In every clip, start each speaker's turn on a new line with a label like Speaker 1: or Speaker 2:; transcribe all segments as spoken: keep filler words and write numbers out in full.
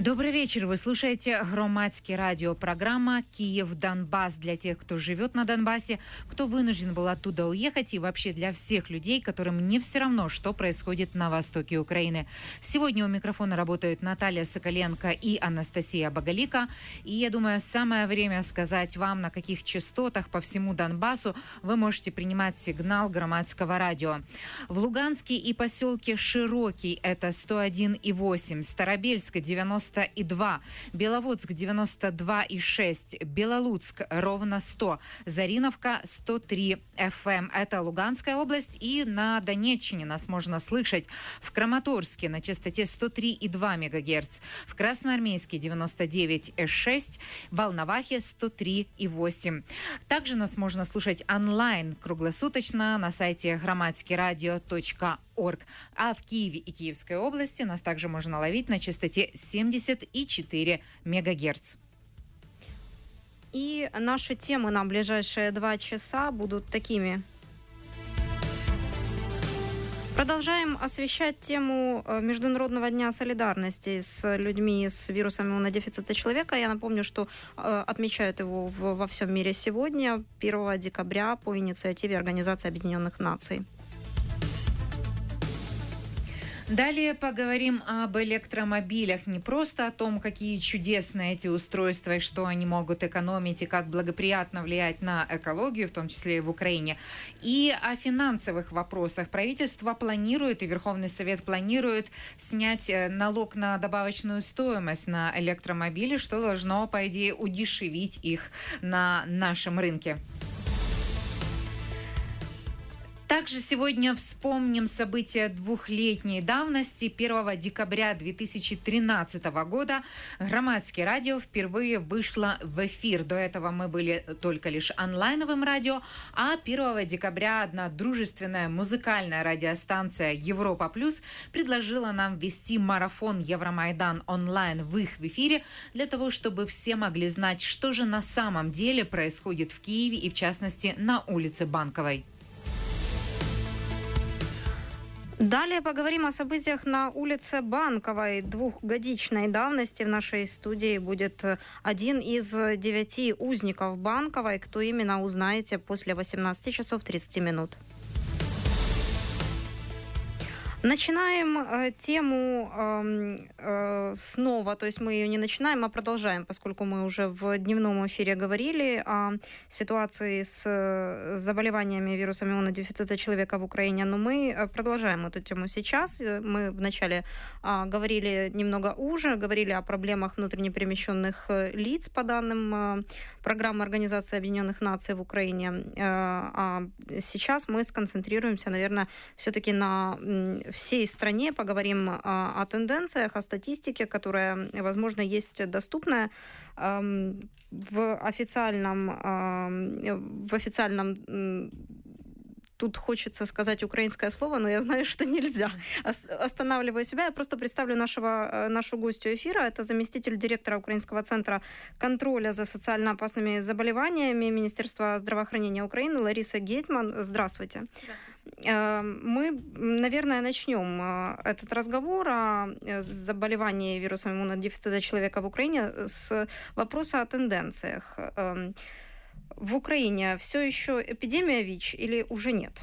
Speaker 1: Добрый вечер. Вы слушаете Громадский радио. Программа «Киев-Донбасс» для тех, кто живет на Донбассе, кто вынужден был оттуда уехать, и вообще для всех людей, которым не все равно, что происходит на востоке Украины. Сегодня у микрофона работают Наталья Соколенко и Анастасия Боголика. И я думаю, самое время сказать вам, на каких частотах по всему Донбассу вы можете принимать сигнал Громадского радио. В Луганске и поселке Широкий это сто один и восемь, Старобельск девяносто и два, Беловодск девяносто два и шесть, Белолуцк ровно сто, Зариновка сто три эф эм. Это Луганская область, и на Донеччине нас можно слышать в Краматорске на частоте сто три и два мегагерц, в Красноармейске девяносто девять и шесть, в Волновахе сто три и восемь. Также нас можно слушать онлайн круглосуточно на сайте громадский радио точка орг. А в Киеве и Киевской области нас также можно ловить на частоте семьдесят и четыре мегагерц.
Speaker 2: И наши темы на ближайшие два часа будут такими. Продолжаем освещать тему Международного дня солидарности с людьми с вирусом иммунодефицита человека. Я напомню, что отмечают его во всем мире сегодня, первого декабря, по инициативе Организации Объединенных Наций.
Speaker 1: Далее поговорим об электромобилях. Не просто о том, какие чудесные эти устройства и что они могут экономить, и как благоприятно влиять на экологию, в том числе и в Украине, и о финансовых вопросах. Правительство планирует, и Верховный Совет планирует снять налог на добавочную стоимость на электромобили, что должно, по идее, удешевить их на нашем рынке. Также сегодня вспомним события двухлетней давности. первого декабря две тысячи тринадцатого года Громадское радио впервые вышло в эфир. До этого мы были только лишь онлайновым радио, а первого декабря одна дружественная музыкальная радиостанция «Европа Плюс» предложила нам вести марафон «Евромайдан» онлайн в их в эфире для того, чтобы все могли знать, что же на самом деле происходит в Киеве и, в частности, на улице Банковой.
Speaker 2: Далее поговорим о событиях на улице Банковой двухгодичной давности. В нашей студии будет один из девяти узников Банковой. Кто именно, узнаете после восемнадцати часов тридцати минут. Начинаем э, тему э, э, снова, то есть мы ее не начинаем, а продолжаем, поскольку мы уже в дневном эфире говорили о ситуации с заболеваниями вирусом иммунодефицита человека в Украине, но мы продолжаем эту тему сейчас. Мы вначале э, говорили немного уже, говорили о проблемах внутренне перемещенных лиц по данным э, программы Организации Объединенных Наций в Украине, э, а сейчас мы сконцентрируемся, наверное, все-таки на всей стране, поговорим о, о тенденциях, о статистике, которая, возможно, есть доступная э, в официальном, э, в официальном тут хочется сказать украинское слово, но я знаю, что нельзя. Останавливаю себя. Я просто представлю нашего, нашу гостью эфира. Это заместитель директора Украинского центра контроля за социально опасными заболеваниями Министерства здравоохранения Украины Лариса Гетман. Здравствуйте. Здравствуйте. Мы, наверное, начнем этот разговор о заболевании вирусом иммунодефицита человека в Украине с вопроса о тенденциях. В Украине все еще эпидемия ВИЧ или уже нет?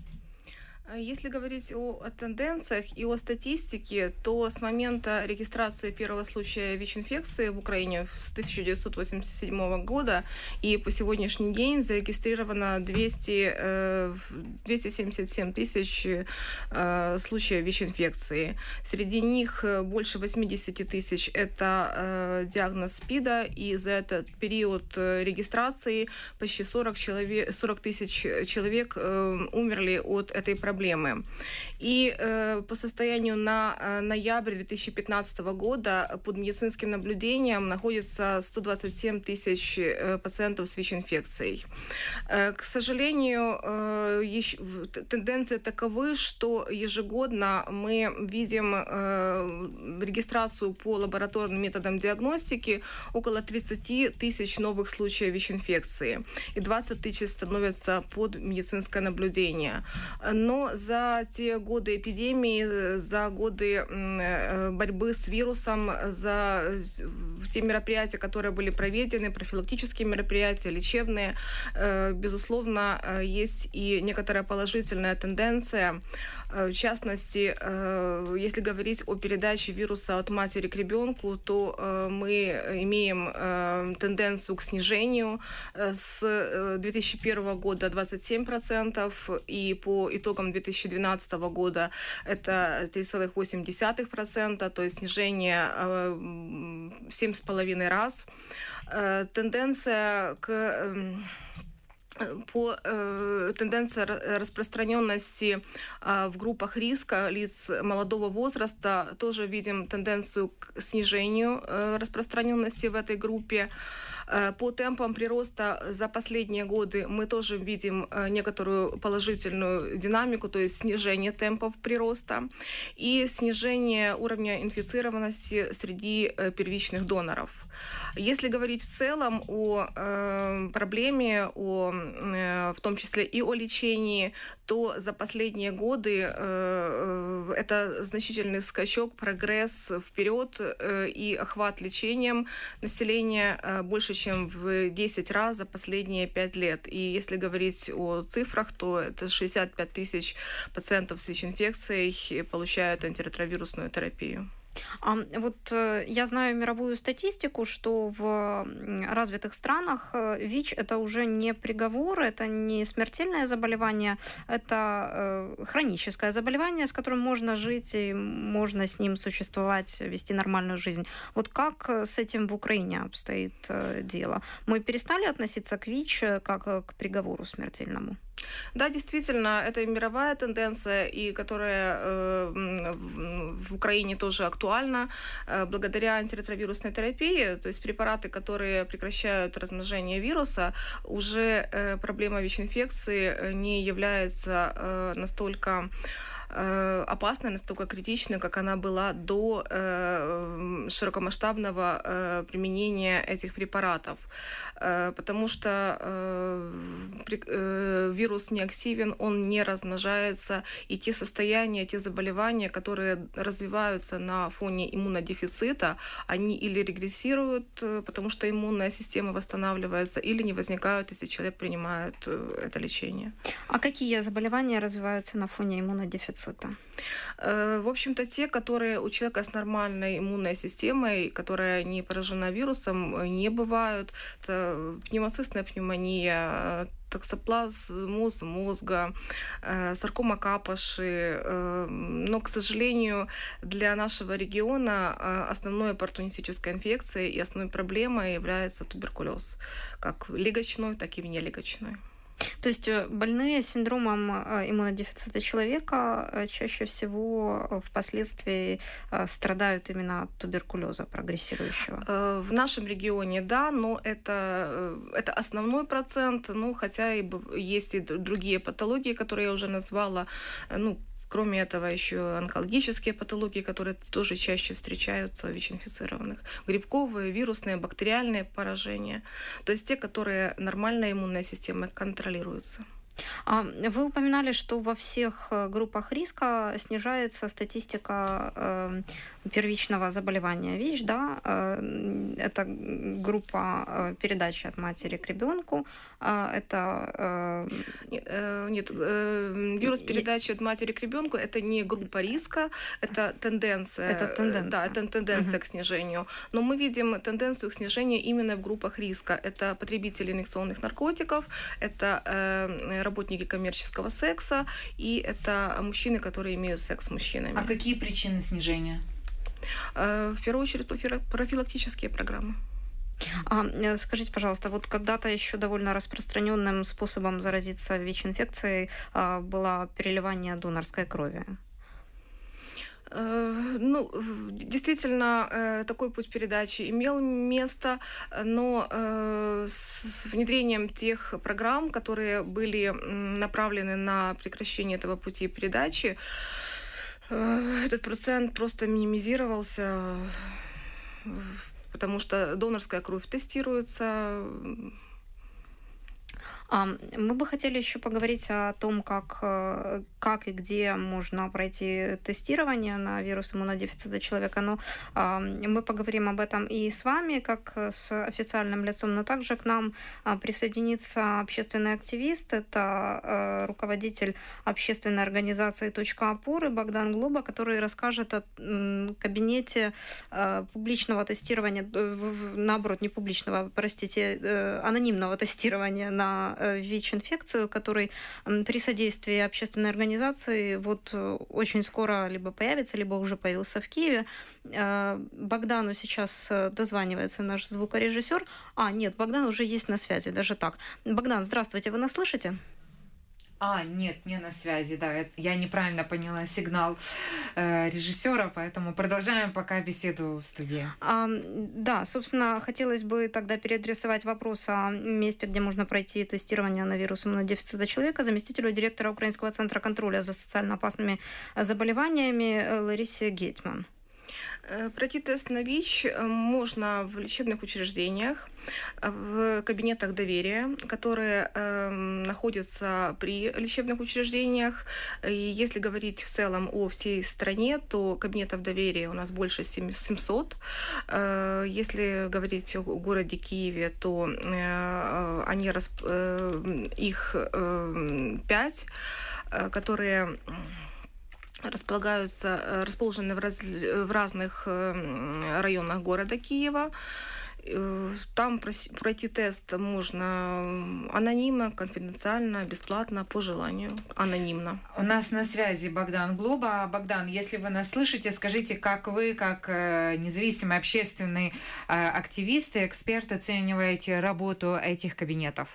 Speaker 3: Если говорить о, о тенденциях и о статистике, то с момента регистрации первого случая ВИЧ-инфекции в Украине с тысяча девятьсот восемьдесят седьмого года и по сегодняшний день зарегистрировано двести, двести семьдесят семь тысяч случаев ВИЧ-инфекции. Среди них больше восемьдесят тысяч – это диагноз СПИДа, и за этот период регистрации почти сорок тысяч человек умерли от этой проблемы. проблемы. И э, по состоянию на э, ноябрь две тысячи пятнадцатого года под медицинским наблюдением находится сто двадцать семь тысяч э, пациентов с ВИЧ-инфекцией. Э, к сожалению, э, еще, тенденции таковы, что ежегодно мы видим э, регистрацию по лабораторным методам диагностики около тридцать тысяч новых случаев ВИЧ-инфекции, и двадцать тысяч становятся под медицинское наблюдение. Но за те годы эпидемии, за годы борьбы с вирусом, за те мероприятия, которые были проведены, профилактические мероприятия, лечебные, безусловно, есть и некоторая положительная тенденция. В частности, если говорить о передаче вируса от матери к ребенку, то мы имеем тенденцию к снижению. С две тысячи первого года двадцать семь процентов, и по итогам две тысячи двенадцатого года это три целых восемь десятых процента, то есть снижение в семь с половиной раз. Тенденция к По э, тенденции распространенности э, в группах риска лиц молодого возраста тоже видим тенденцию к снижению э, распространенности в этой группе. Э, по темпам прироста за последние годы мы тоже видим э, некоторую положительную динамику, то есть снижение темпов прироста и снижение уровня инфицированности среди э, первичных доноров. Если говорить в целом о э, проблеме, о, э, в том числе и о лечении, то за последние годы э, э, это значительный скачок, прогресс вперед э, и охват лечением населения э, больше, чем в десять раз за последние пять лет. И если говорить о цифрах, то это шестьдесят пять тысяч пациентов с ВИЧ-инфекцией получают антиретровирусную терапию.
Speaker 2: А вот я знаю мировую статистику, что в развитых странах ВИЧ это уже не приговор, это не смертельное заболевание, это хроническое заболевание, с которым можно жить и можно с ним существовать, вести нормальную жизнь. Вот как с этим в Украине обстоит дело? Мы перестали относиться к ВИЧ как к приговору смертельному?
Speaker 3: Да, действительно, это мировая тенденция, и которая э, в Украине тоже актуальна э, благодаря антиретровирусной терапии, то есть препараты, которые прекращают размножение вируса, уже э, проблема ВИЧ-инфекции не является э, настолько опасной, настолько критичной, как она была до э, широкомасштабного э, применения этих препаратов. Э, потому что э, э, вирус не активен, он не размножается, и те состояния, те заболевания, которые развиваются на фоне иммунодефицита, они или регрессируют, потому что иммунная система восстанавливается, или не возникают, если человек принимает это лечение.
Speaker 2: А какие заболевания развиваются на фоне иммунодефицита?
Speaker 3: В общем-то, те, которые у человека с нормальной иммунной системой, которая не поражена вирусом, не бывают. Это пневмоцистная пневмония, токсоплазмоз мозга, саркома Капоши. Но, к сожалению, для нашего региона основной оппортунистической инфекцией и основной проблемой является туберкулез, как легочной, так и внелегочной.
Speaker 2: То есть больные с синдромом иммунодефицита человека чаще всего впоследствии страдают именно от туберкулеза прогрессирующего?
Speaker 3: В нашем регионе, да, но это, это основной процент, ну, хотя и есть и другие патологии, которые я уже назвала, ну, кроме этого, еще онкологические патологии, которые тоже чаще встречаются у ВИЧ-инфицированных. Грибковые, вирусные, бактериальные поражения. То есть те, которые нормальной иммунной системой контролируются.
Speaker 2: Вы упоминали, что во всех группах риска снижается статистика первичного заболевания ВИЧ, да? Это группа передачи от матери к ребенку. Это...
Speaker 3: Нет, вирус передачи от матери к ребенку это не группа риска, это тенденция.
Speaker 2: Это тенденция.
Speaker 3: Да, это тенденция угу. к снижению. Но мы видим тенденцию к снижению именно в группах риска. Это потребители инъекционных наркотиков, это работники коммерческого секса, и это мужчины, которые имеют секс с мужчинами.
Speaker 1: А какие причины снижения?
Speaker 3: В первую очередь профилактические программы.
Speaker 2: А, скажите, пожалуйста, вот когда-то еще довольно распространенным способом заразиться ВИЧ-инфекцией было переливание донорской крови.
Speaker 3: Ну, действительно, такой путь передачи имел место, но с внедрением тех программ, которые были направлены на прекращение этого пути передачи, этот процент просто минимизировался, потому что донорская кровь тестируется.
Speaker 2: Мы бы хотели еще поговорить о том, как, как и где можно пройти тестирование на вирус иммунодефицита человека. Но мы поговорим об этом и с вами, как с официальным лицом, но также к нам присоединится общественный активист. Это руководитель общественной организации «Точка опоры» Богдан Глоба, который расскажет о кабинете публичного тестирования, наоборот, не публичного, простите, анонимного тестирования на ВИЧ-инфекцию, который при содействии общественной организации вот очень скоро либо появится, либо уже появился в Киеве. Богдану сейчас дозванивается наш звукорежиссер. А, нет, Богдан уже есть на связи, даже так. Богдан, здравствуйте, вы нас слышите?
Speaker 1: А, нет, не на связи, да, я неправильно поняла сигнал э, режиссера, поэтому продолжаем пока беседу в студии.
Speaker 2: А, да, собственно, хотелось бы тогда переадресовать вопрос о месте, где можно пройти тестирование на вирус иммунодефицита человека заместителю директора Украинского центра контроля за социально опасными заболеваниями Ларисе Гетман.
Speaker 3: Пройти тест на ВИЧ можно в лечебных учреждениях, в кабинетах доверия, которые э, находятся при лечебных учреждениях. И если говорить в целом о всей стране, то кабинетов доверия у нас больше семьсот. Э, если говорить о городе Киеве, то э, они, э, их э, пять, э, которые располагаются, расположены в, раз, в разных районах города Киева. Там пройти тест можно анонимно, конфиденциально, бесплатно, по желанию, анонимно.
Speaker 1: У нас на связи Богдан Глоба. Богдан, если вы нас слышите, скажите, как вы, как независимый общественный активист и эксперт, оцениваете работу этих кабинетов?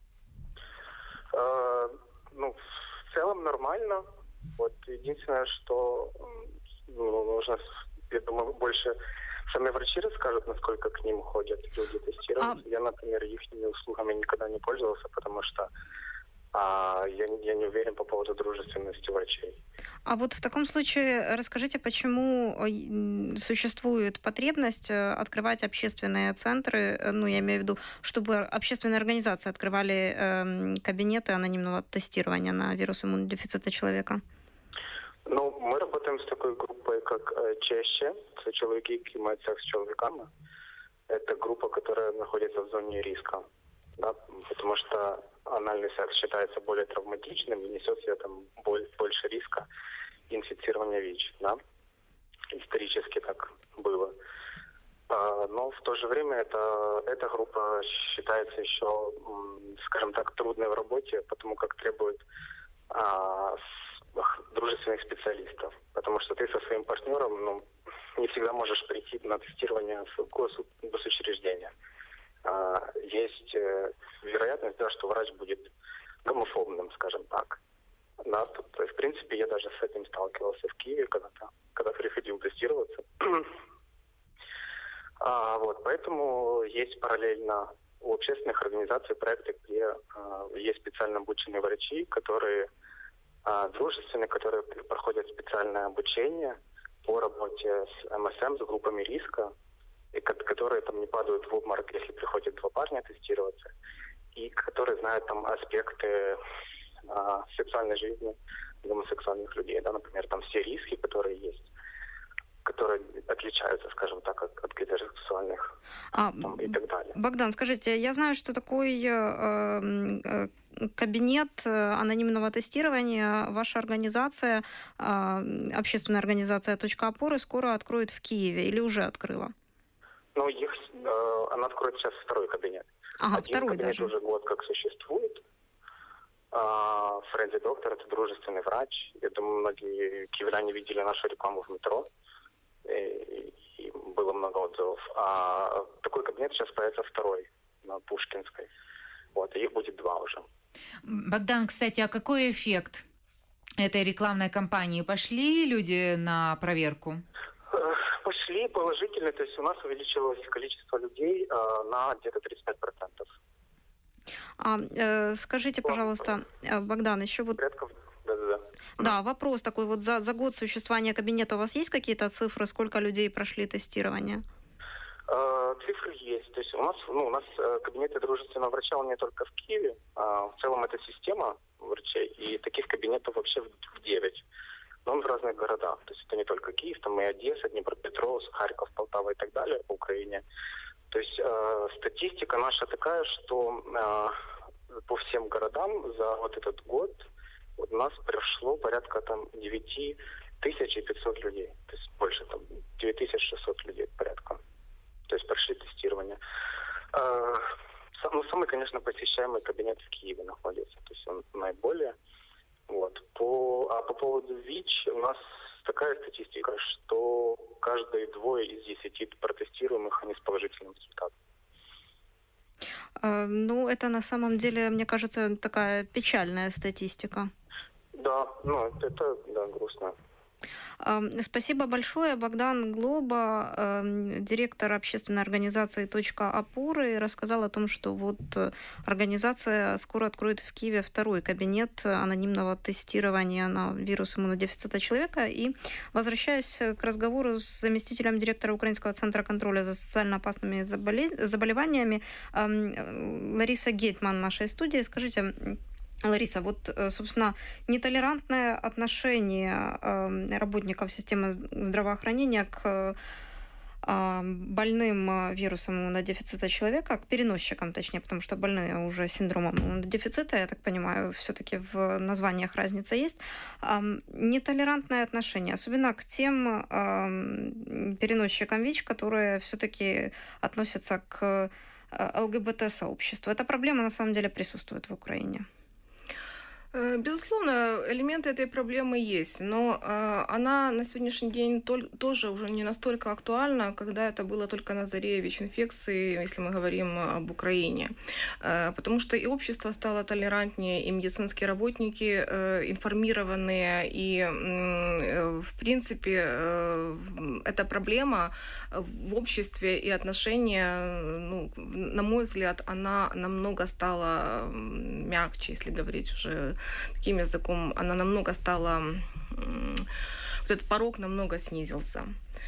Speaker 4: Э, ну, в целом нормально. Вот единственное, что ну, нужно, я думаю, больше сами врачи расскажут, насколько к ним ходят люди тестироваться. А... Я, например, их услугами никогда не пользовался, потому что а, я, я не уверен по поводу дружественности врачей.
Speaker 2: А вот в таком случае расскажите, почему существует потребность открывать общественные центры, ну, я имею в виду, чтобы общественные организации открывали э, кабинеты анонимного тестирования на вирус иммунодефицита человека?
Speaker 4: Ну, мы работаем с такой группой, как ЧСЧ, это человеки, які мають секс с человеками. Это группа, которая находится в зоне риска, да, потому что анальный секс считается более травматичным и несет в себе там больше риска инфицирования ВИЧ, да. Исторически так было. А, но в то же время это, эта группа считается еще, скажем так, трудной в работе, потому как требует а, дружественных специалистов, потому что ты со своим партнером, ну, не всегда можешь прийти на тестирование в госучреждение. А, есть э, вероятность, да, что врач будет гомофобным, скажем так. Да, тут, в принципе, я даже с этим сталкивался в Киеве, когда-то, когда приходил тестироваться. а, вот, поэтому есть параллельно у общественных организаций проекты, где а, есть специально обученные врачи, которые а, дружественные, которые проходят специальное обучение по работе с эм эс эм, с группами риска, и которые там не падают в обморок, если приходят два парня тестироваться, и которые знают там аспекты а, сексуальной жизни гомосексуальных людей, да, например, там все риски, которые есть, которые отличаются, скажем так, от, от гетеросексуальных а, там, и так далее.
Speaker 2: Богдан, скажите, я знаю, что такой э, э, кабинет анонимного тестирования ваша организация, э, общественная организация «Точка опоры» скоро откроет в Киеве или уже открыла?
Speaker 4: Ну, их, э, она откроет сейчас второй кабинет.
Speaker 2: Ага,
Speaker 4: Один
Speaker 2: второй
Speaker 4: кабинет
Speaker 2: даже.
Speaker 4: уже год как существует. Фрэнди Доктор — это дружественный врач. Я думаю, многие киевляне видели нашу рекламу в метро. И, и было много отзывов. А такой кабинет сейчас появится второй на Пушкинской. Вот, и их будет два уже.
Speaker 1: Богдан, кстати, а какой эффект этой рекламной кампании? Пошли люди на проверку?
Speaker 4: Пошли положительно. То есть у нас увеличилось количество людей э, на где-то тридцать пять процентов.
Speaker 2: А, э, скажите, пожалуйста, Богдан, еще вот...
Speaker 4: Порядков, да-да-да.
Speaker 2: Да, вопрос такой. Вот за, за год существования кабинета у вас есть какие-то цифры, сколько людей прошли тестирование?
Speaker 4: Э, цифры есть. То есть у нас, ну, у нас кабинеты дружественного врача, он не только в Киеве, а в целом это система врачей, и таких кабинетов вообще в девять. Но он в разных городах. То есть это не только Киев, там и Одесса, Днепропетровск, Харьков, Полтава и так далее по Украине. То есть э, статистика наша такая, что э, по всем городам за вот этот год вот у нас пришло порядка там девять тысяч пятьсот людей. То есть больше там девять тысяч шестьсот людей порядка. То есть прошли тестирование. Э, ну, самый, конечно, посещаемый кабинет в Киеве находится. То есть он наиболее. Вот. По, а по поводу ВИЧ у нас такая статистика, что каждые двое из десяти протестируемых, они с положительным результатом.
Speaker 2: Э, ну, это на самом деле, мне кажется, такая печальная статистика.
Speaker 4: Да, ну, это, да, грустно.
Speaker 2: Спасибо большое. Богдан Глоба, директор общественной организации «Точка опоры», рассказал о том, что вот организация скоро откроет в Киеве второй кабинет анонимного тестирования на вирус иммунодефицита человека. И, возвращаясь к разговору с заместителем директора Украинского центра контроля за социально опасными заболеваниями, Лариса Гетман в нашей студии, скажите, Лариса, вот, собственно, нетолерантное отношение работников системы здравоохранения к больным вирусом иммунодефицита человека, к переносчикам, точнее, потому что больные уже синдромом иммунодефицита, я так понимаю, все-таки в названиях разница есть. Нетолерантное отношение, особенно к тем переносчикам ВИЧ, которые все-таки относятся к ЛГБТ-сообществу. Эта проблема, на самом деле, присутствует в Украине.
Speaker 3: Безусловно, элементы этой проблемы есть, но э, она на сегодняшний день тол- тоже уже не настолько актуальна, когда это было только на заре ВИЧ-инфекции, если мы говорим об Украине. Э, потому что и общество стало толерантнее, и медицинские работники э, информированные, и э, в принципе э, эта проблема в обществе и отношения, ну, на мой взгляд, она намного стала мягче, если говорить уже таким языком, она намного стала, вот этот порог намного снизился.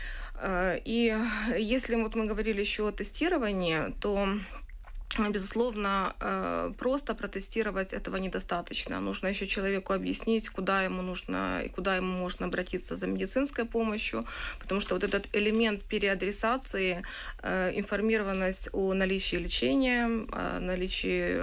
Speaker 3: И если вот мы говорили еще о тестировании, то, безусловно, просто протестировать этого недостаточно. Нужно еще человеку объяснить, куда ему нужно и куда ему можно обратиться за медицинской помощью, потому что вот этот элемент переадресации, информированность о наличии лечения, о наличии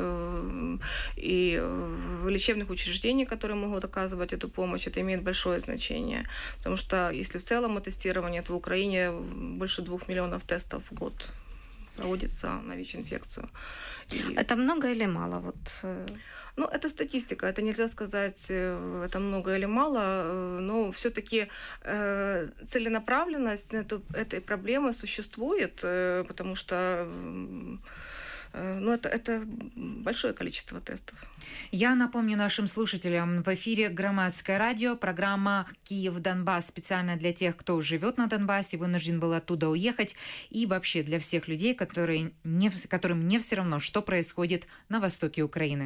Speaker 3: и лечебных учреждений, которые могут оказывать эту помощь, это имеет большое значение. Потому что если в целом тестирование, то в Украине больше двух миллионов тестов в год проводится на ВИЧ-инфекцию. И...
Speaker 2: Это много или мало? Вот...
Speaker 3: Ну, это статистика, это нельзя сказать, это много или мало, но все-таки э, целенаправленность эту, этой проблемы существует, э, потому что э, ну, это, это большое количество тестов.
Speaker 1: Я напомню нашим слушателям, в эфире Громадское радио, программа «Киев-Донбасс» специально для тех, кто живет на Донбассе, вынужден был оттуда уехать, и вообще для всех людей, которые не, которым не все равно, что происходит на востоке Украины.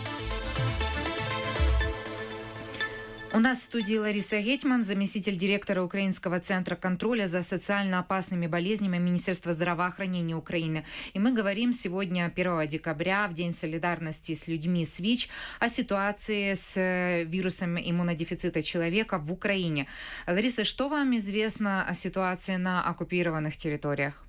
Speaker 1: У нас в студии Лариса Гетман, заместитель директора Украинского центра контроля за социально опасными болезнями Министерства здравоохранения Украины. И мы говорим сегодня, первого декабря, в День солидарности с людьми с ВИЧ, о ситуации с вирусом иммунодефицита человека в Украине. Лариса, что вам известно о ситуации на оккупированных территориях?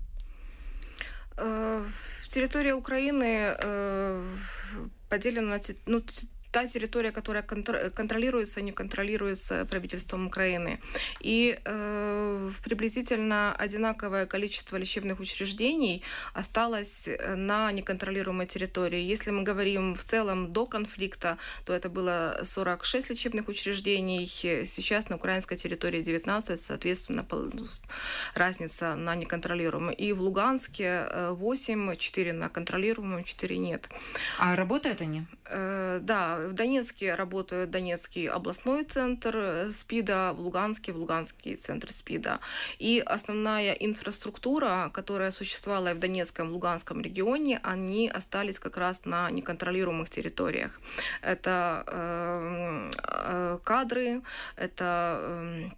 Speaker 3: Территория Украины поделена на... Ну, та территория, которая контролируется и не контролируется правительством Украины. И э, приблизительно одинаковое количество лечебных учреждений осталось на неконтролируемой территории. Если мы говорим в целом до конфликта, то это было сорок шесть лечебных учреждений. Сейчас на украинской территории девятнадцать, соответственно, разница на неконтролируемой. И в Луганске восемь, четыре на контролируемом, четыре нет.
Speaker 1: А работают они?
Speaker 3: Э, да, в Донецке работает Донецкий областной центр СПИДа, в Луганске, в Луганский центр СПИДа. И основная инфраструктура, которая существовала в Донецком, Луганском регионе, они остались как раз на неконтролируемых территориях. Это э, э, кадры, это... Э,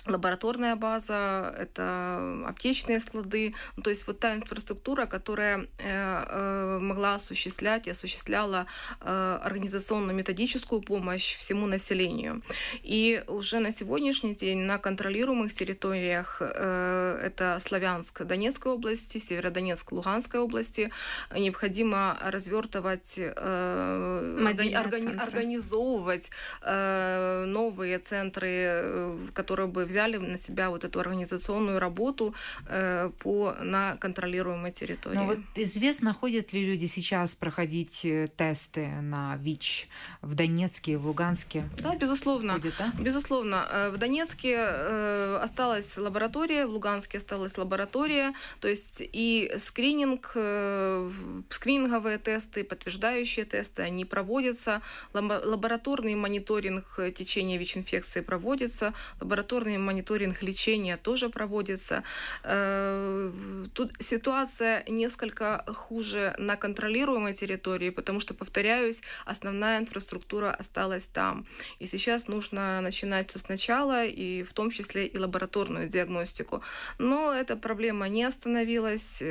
Speaker 3: лабораторная база, это аптечные склады, ну, то есть вот та инфраструктура, которая э, э, могла осуществлять и осуществляла э, организационно-методическую помощь всему населению. И уже на сегодняшний день на контролируемых территориях, э, это Славянск Донецкой области, Северодонецк Луганской области, необходимо развертывать, э, органи- организовывать э, новые центры, которые бы взяли на себя вот эту организационную работу э, по, на контролируемой территории.
Speaker 1: Но вот известно, ходят ли люди сейчас проходить тесты на ВИЧ в Донецке и в Луганске?
Speaker 3: Да, безусловно.
Speaker 1: Ходят, да?
Speaker 3: Безусловно. В Донецке э, осталась лаборатория, в Луганске осталась лаборатория, то есть и скрининг, э, скрининговые тесты, подтверждающие тесты, они проводятся, лабораторный мониторинг течения ВИЧ-инфекции проводится, лабораторный мониторинг лечения тоже проводится. Тут ситуация несколько хуже на контролируемой территории, потому что, повторяюсь, основная инфраструктура осталась там. И сейчас нужно начинать все сначала, и в том числе и лабораторную диагностику. Но эта проблема не остановилась.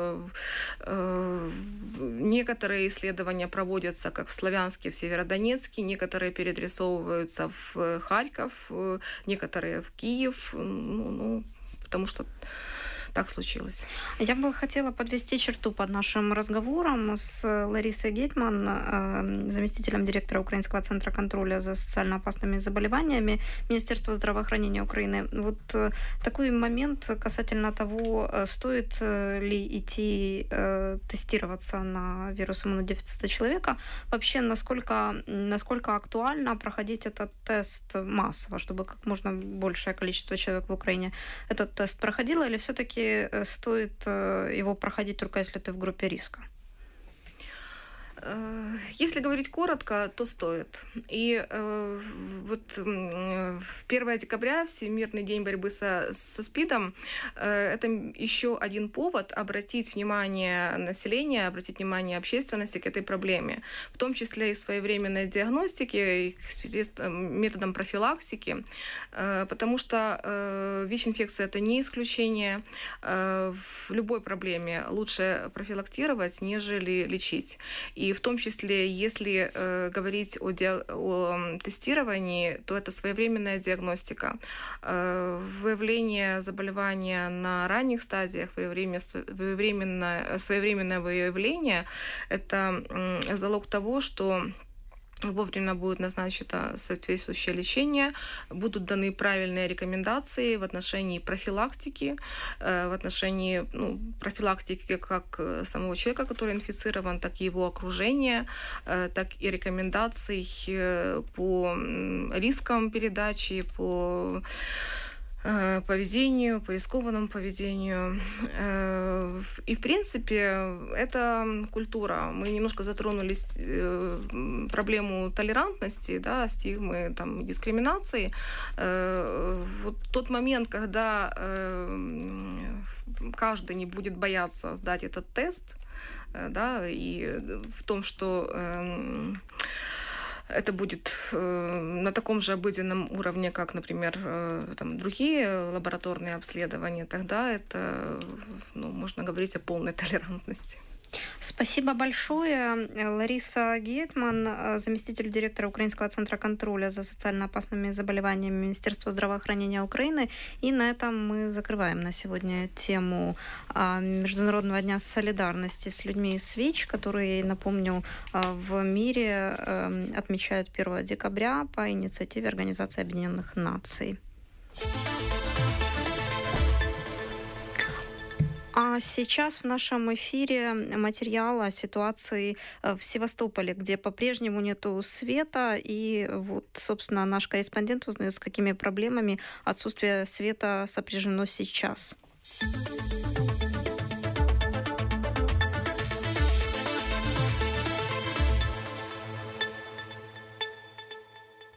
Speaker 3: Некоторые исследования проводятся как в Славянске, в Северодонецке, некоторые переадресовываются в Харьков, некоторые в Киев, ну, ну, потому что так случилось.
Speaker 2: Я бы хотела подвести черту под нашим разговором с Ларисой Гетман, заместителем директора Украинского центра контроля за социально опасными заболеваниями Министерства здравоохранения Украины. Вот такой момент касательно того, стоит ли идти тестироваться на вирус иммунодефицита человека. Вообще, насколько, насколько актуально проходить этот тест массово, чтобы как можно большее количество человек в Украине этот тест проходило, или все-таки стоит его проходить только если ты в группе риска?
Speaker 3: Если говорить коротко, то стоит. И э, вот э, первого декабря, Всемирный день борьбы со, со СПИДом, э, это еще один повод обратить внимание населения, обратить внимание общественности к этой проблеме, в том числе и своевременной диагностики, и методом профилактики, э, потому что э, ВИЧ-инфекция – это не исключение. Э, в любой проблеме лучше профилактировать, нежели лечить. И И в том числе, если э, говорить о, ди- о тестировании, то это своевременная диагностика. Э, выявление заболевания на ранних стадиях, выявление, выявленное, своевременное выявление – это э, залог того, что вовремя будет назначено соответствующее лечение, будут даны правильные рекомендации в отношении профилактики, в отношении ну, профилактики как самого человека, который инфицирован, так и его окружения, так и рекомендаций по рискам передачи, по поведению, по рискованному поведению. И, в принципе, это культура. Мы немножко затронули проблему толерантности, да, стигмы, там, дискриминации. Вот тот момент, когда каждый не будет бояться сдать этот тест, да, и в том, что это будет э, на таком же обыденном уровне, как, например, э, там, другие лабораторные обследования, тогда это, ну, можно говорить о полной толерантности.
Speaker 2: Спасибо большое. Лариса Гетман, заместитель директора Украинского центра контроля за социально опасными заболеваниями Министерства здравоохранения Украины. И на этом мы закрываем на сегодня тему Международного дня солидарности с людьми с ВИЧ, который, напомню, в мире отмечают первого декабря по инициативе Организации Объединенных Наций. А сейчас в нашем эфире материал о ситуации в Севастополе, где по-прежнему нету света. И вот, собственно, наш корреспондент узнает, с какими проблемами отсутствие света сопряжено сейчас.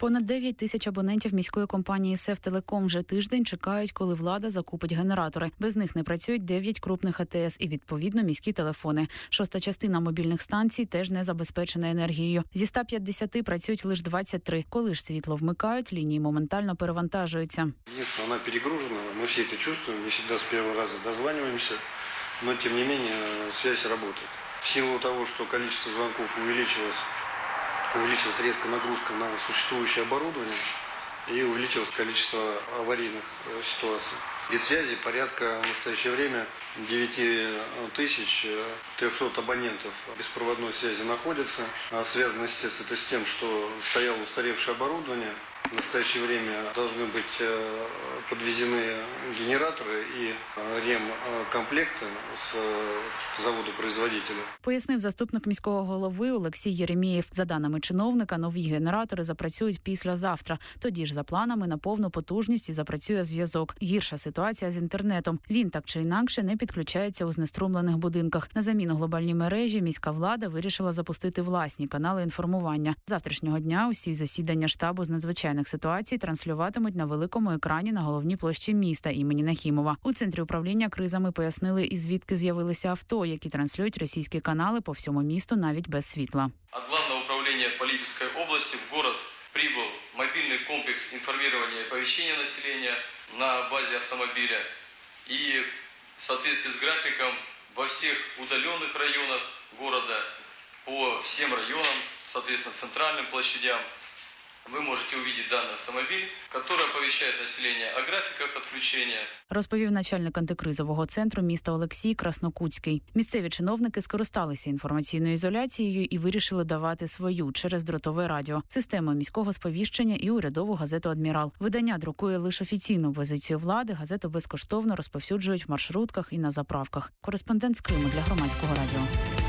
Speaker 5: Понад дев'ять тисяч абонентів міської компанії «Севтелеком» вже тиждень чекають, коли влада закупить генератори. Без них не працюють дев'ять крупних А Те Ес і, відповідно, міські телефони. Шоста частина мобільних станцій теж не забезпечена енергією. Зі ста п'ятдесяти працюють лише двадцять три. Коли ж світло вмикають, лінії моментально перевантажуються.
Speaker 6: Если она перегружена, мы все это чувствуем, не всегда с первого раза дозваниваемся, но тем не менее связь работает. В силу того, что количество звонков увеличилось, увеличилась резко нагрузка на существующее оборудование и увеличилось количество аварийных ситуаций. Без связи порядка в настоящее время девять тысяч триста абонентов беспроводной связи находятся. А связано, естественно, это с тем, что стояло устаревшее оборудование. В настоящее время должны быть подвезены генераторы и ремкомплекты з заводу-производителя.
Speaker 5: Пояснив заступник міського голови Олексій Єремєєв. За даними чиновника, нові генератори запрацюють післязавтра. Тоді ж за планами на повну потужність і запрацює зв'язок. Гірша ситуація з інтернетом. Він так чи інакше не підключається у знеструмлених будинках. На заміну глобальній мережі міська влада вирішила запустити власні канали інформування. З завтрашнього дня усі засідання штабу з надзвичайних ситуацій транслюватимуть на великому екрані на головній площі міста імені Нахімова. У центрі управління кризами пояснили, і звідки з'явилися авто, які транслюють російські канали по всьому місту навіть без світла.
Speaker 7: От Главного управления по Липецкой области в город прибыл мобильный комплекс информирования и оповещения населения на базе автомобиля. И в соответствии с графиком во всех удаленных районах города, по всем районам, соответственно, центральным площадям, вы можете увидеть данный автомобиль, который оповещает население о графиках отключения.
Speaker 5: Розповів начальник антикризового центру міста Олексій Краснокутський. Місцеві чиновники скористалися інформаційною ізоляцією і вирішили давати свою через дротове радіо, систему міського сповіщення і урядову газету «Адмірал». Видання друкує лише офіційну позицію влади, газету безкоштовно розповсюджують в маршрутках і на заправках. Кореспондент з Криму для Громадського радіо.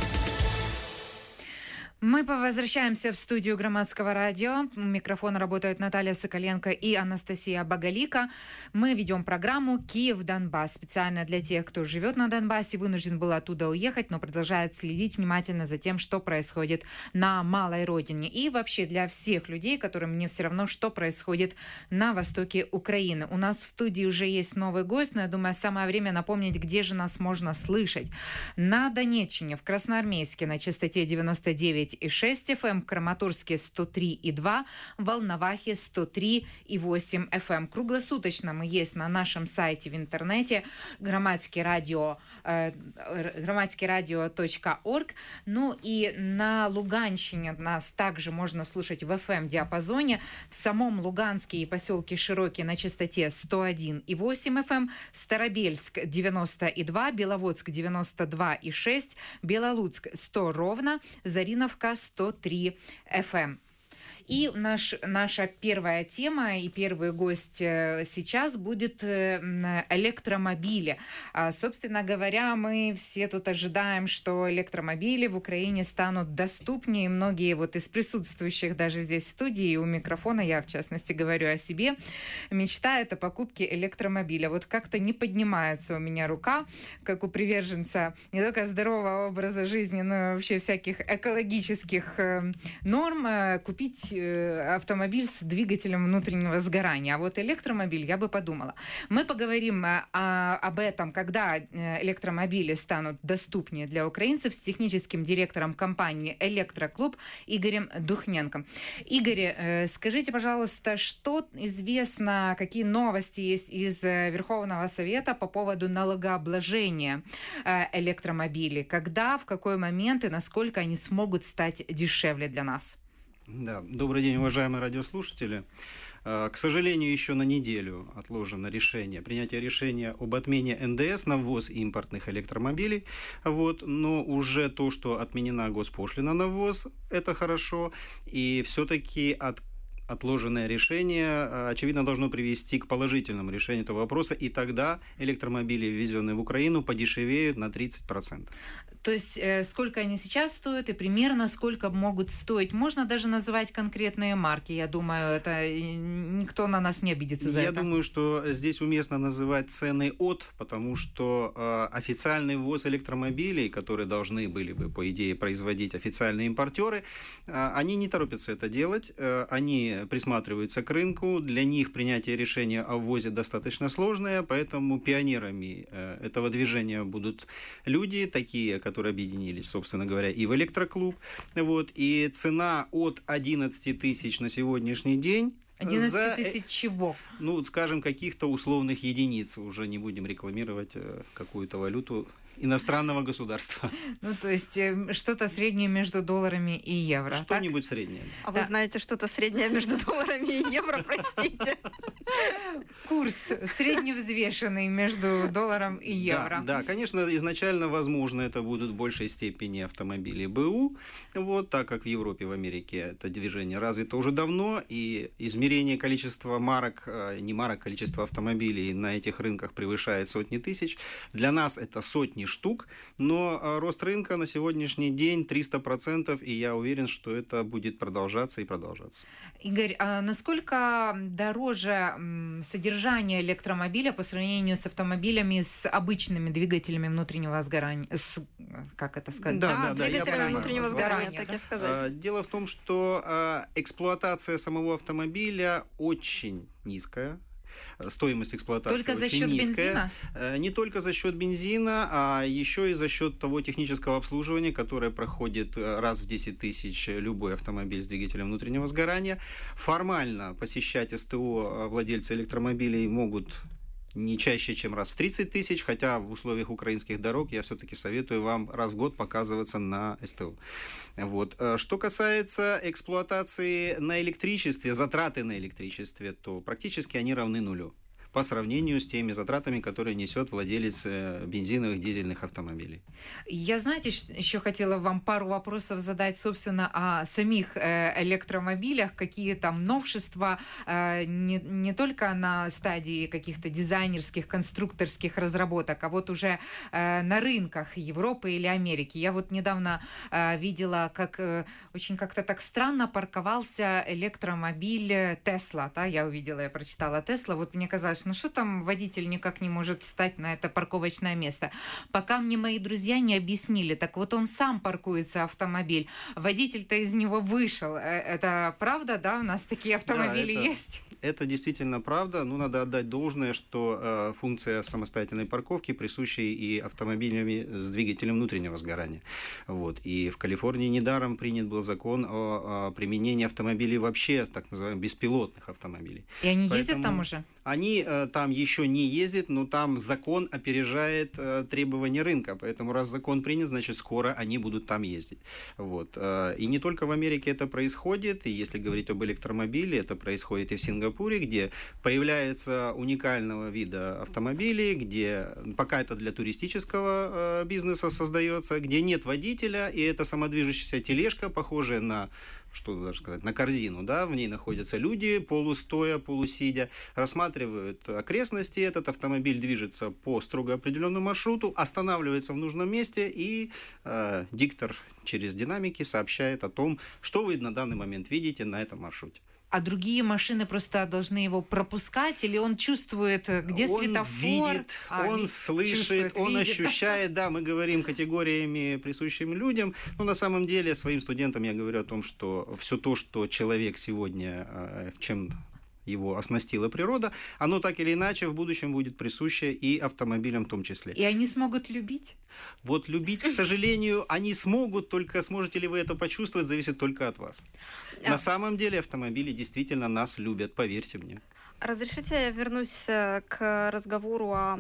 Speaker 1: Мы возвращаемся в студию Громадского радио. У микрофона работают Наталья Соколенко и Анастасия Боголика. Мы ведем программу «Киев-Донбасс» специально для тех, кто живет на Донбассе, вынужден был оттуда уехать, но продолжает следить внимательно за тем, что происходит на малой родине. И вообще для всех людей, которым не все равно, что происходит на востоке Украины. У нас в студии уже есть новый гость, но я думаю, самое время напомнить, где же нас можно слышать. На Донеччине, в Красноармейске на частоте девяносто девять и шесть эф эм, в Краматорске сто три и два, в Волновахе сто три и восемь эф эм. Круглосуточно мы есть на нашем сайте в интернете громадский радио, э, громадский радио точка орг. Ну и на Луганщине нас также можно слушать в эф эм-диапазоне. В самом Луганске и поселке Широкий на частоте сто один и восемь эф эм, Старобельск девяносто и два, Беловодск девяносто два и шесть, Белолуцк сто ровно, Зариновка сто три эф эм. И наш, наша первая тема и первый гость сейчас будет электромобили. Собственно говоря, мы все тут ожидаем, что электромобили в Украине станут доступнее. Многие вот из присутствующих даже здесь в студии, у микрофона, я в частности говорю о себе, мечтают о покупке электромобиля. Вот как-то не поднимается у меня рука, как у приверженца не только здорового образа жизни, но и вообще всяких экологических норм, купить автомобиль с двигателем внутреннего сгорания. А вот электромобиль, я бы подумала. Мы поговорим о, об этом, когда электромобили станут доступнее для украинцев, с техническим директором компании «Электроклуб» Игорем Духменко. Игорь, скажите, пожалуйста, что известно, какие новости есть из Верховного Совета по поводу налогообложения электромобилей? Когда, в какой момент и насколько они смогут стать дешевле для нас?
Speaker 8: Да, добрый день, уважаемые радиослушатели. К сожалению, еще на неделю отложено решение, принятие решения об отмене эн дэ эс на ввоз импортных электромобилей. Вот, но уже то, что отменена госпошлина на ввоз, это хорошо. И все-таки от отложенное решение, очевидно, должно привести к положительному решению этого вопроса, и тогда электромобили, ввезенные в Украину, подешевеют на тридцать процентов.
Speaker 1: То есть э, сколько они сейчас стоят и примерно сколько могут стоить? Можно даже называть конкретные марки. Я думаю, это никто на нас не обидится за
Speaker 8: Я
Speaker 1: это.
Speaker 8: Я думаю, что здесь уместно называть цены от, потому что э, официальный ввоз электромобилей, которые должны были бы, по идее, производить официальные импортеры, э, они не торопятся это делать, э, они присматриваются к рынку, для них принятие решения о ввозе достаточно сложное, поэтому пионерами э, этого движения будут люди, такие, которые объединились, собственно говоря, и в электроклуб. Вот, и цена от одиннадцати тысяч на сегодняшний день.
Speaker 1: одиннадцать тысяч чего?
Speaker 8: Ну, скажем, каких-то условных единиц. Уже не будем рекламировать какую-то валюту иностранного государства.
Speaker 1: Ну, то есть что-то среднее между долларами и евро.
Speaker 8: Что-нибудь
Speaker 1: так?
Speaker 8: среднее.
Speaker 2: А
Speaker 1: да.
Speaker 2: Вы знаете что-то среднее между долларами и евро, простите?
Speaker 1: Курс средневзвешенный между долларом и евро.
Speaker 8: Да, да, конечно, изначально, возможно, это будут в большей степени автомобили БУ, вот, так как в Европе, в Америке это движение развито уже давно, и измерение количества марок, не марок, количество автомобилей на этих рынках превышает сотни тысяч. Для нас это сотни штук, но рост рынка на сегодняшний день триста процентов, и я уверен, что это будет продолжаться и продолжаться.
Speaker 1: Игорь, а насколько дороже содержание электромобиля по сравнению с автомобилями с обычными двигателями внутреннего сгорания? С, как это сказать?
Speaker 8: Да,
Speaker 2: а,
Speaker 8: да,
Speaker 2: с
Speaker 8: да,
Speaker 2: двигателями внутреннего сгорания,
Speaker 1: сгорания,
Speaker 2: так
Speaker 1: да?
Speaker 2: и сказать.
Speaker 8: Дело в том, что эксплуатация самого автомобиля очень низкая. Стоимость эксплуатации
Speaker 1: только за
Speaker 8: очень
Speaker 1: счет
Speaker 8: низкая.
Speaker 1: бензина?
Speaker 8: Не только за счет бензина, а еще и за счет того технического обслуживания, которое проходит раз в десять тысяч любой автомобиль с двигателем внутреннего сгорания. Формально посещать СТО владельцы электромобилей могут не чаще, чем раз в тридцать тысяч, хотя в условиях украинских дорог я все-таки советую вам раз в год показываться на СТО. Вот. Что касается эксплуатации на электричестве, затраты на электричестве, то практически они равны нулю по сравнению с теми затратами, которые несет владелец бензиновых, дизельных автомобилей.
Speaker 1: Я, знаете, еще хотела вам пару вопросов задать, собственно, о самих электромобилях, какие там новшества, не, не только на стадии каких-то дизайнерских, конструкторских разработок, а вот уже на рынках Европы или Америки. Я вот недавно видела, как очень как-то так странно парковался электромобиль Tesla. Да? Я увидела, я прочитала Tesla. Вот мне казалось, ну что там водитель никак не может встать на это парковочное место. Пока мне мои друзья не объяснили, так вот он сам паркуется, автомобиль. Водитель-то из него вышел. Это правда, да? У нас такие автомобили
Speaker 8: да, это,
Speaker 1: есть?
Speaker 8: Это действительно правда. Ну, надо отдать должное, что э, функция самостоятельной парковки присуща и автомобилями с двигателем внутреннего сгорания. Вот. И в Калифорнии недаром принят был закон о, о применении автомобилей вообще, так называемых беспилотных автомобилей.
Speaker 1: И они
Speaker 8: Поэтому
Speaker 1: ездят там уже?
Speaker 8: Они э, там еще не ездят, но там закон опережает э, требования рынка. Поэтому раз закон принят, значит скоро они будут там ездить. Вот. Э, и не только в Америке это происходит. И если говорить об электромобиле, это происходит и в Сингапуре, где появляются уникального вида автомобили, где пока это для туристического э, бизнеса создается, где нет водителя, и это самодвижущаяся тележка, похожая на что даже сказать, на корзину, да, в ней находятся люди, полустоя, полусидя, рассматривают окрестности, этот автомобиль движется по строго определенному маршруту, останавливается в нужном месте, и э, диктор через динамики сообщает о том, что вы на данный момент видите на этом маршруте.
Speaker 1: А другие машины просто должны его пропускать, или он чувствует, где
Speaker 8: он
Speaker 1: светофор?
Speaker 8: Видит,
Speaker 1: а,
Speaker 8: он
Speaker 1: ви-
Speaker 8: слышит, он
Speaker 1: видит.
Speaker 8: ощущает, да, мы говорим категориями, присущими людям, но на самом деле своим студентам я говорю о том, что все то, что человек сегодня, чем его оснастила природа, оно так или иначе в будущем будет присуще и автомобилям в том числе.
Speaker 1: И они смогут любить?
Speaker 8: Вот любить, к сожалению, они смогут, только сможете ли вы это почувствовать, зависит только от вас. На самом деле автомобили действительно нас любят, поверьте мне.
Speaker 2: Разрешите я вернусь к разговору о